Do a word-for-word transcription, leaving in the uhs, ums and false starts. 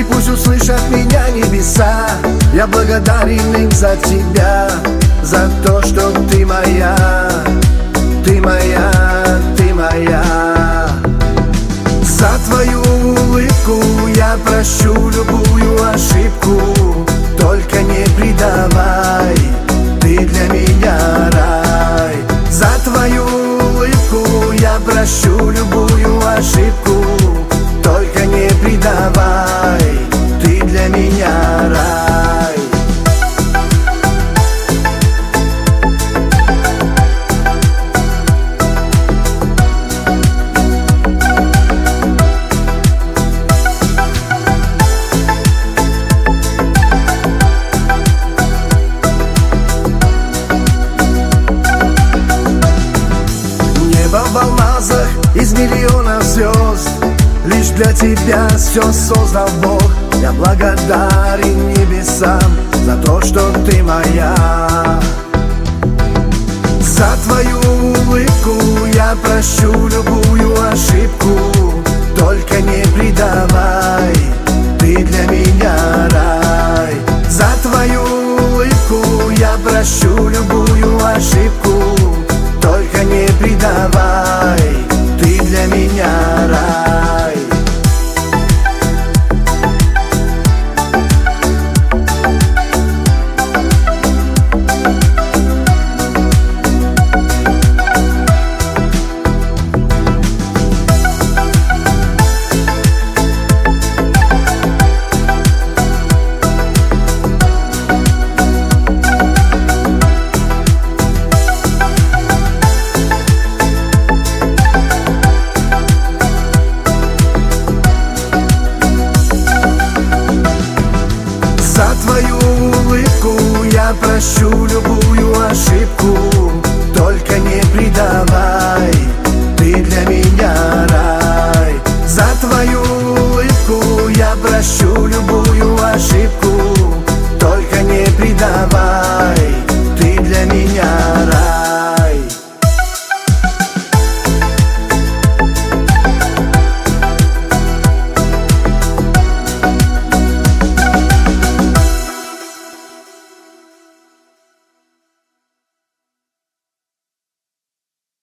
И пусть услышат меня небеса, я благодарен им за тебя, за то, что ты моя, ты моя, ты моя. За твою улыбку я прощу любую ошибку, только не предавай, ты для меня рай. За твою улыбку я прощу любую ошибку, только не предавай, ты для меня рай. В алмазах из миллионов звезд, лишь для тебя все создал Бог. Я благодарен небесам за то, что ты моя. За твою улыбку я прощу любую ошибку, только не предавай, ты для меня рай. За твою улыбку я прощу любую ошибку, только не предавай, ты для меня рай. За твою улыбку я прощу любую ошибку, только не предавай, ты для меня рай. За твою улыбку я прощу любую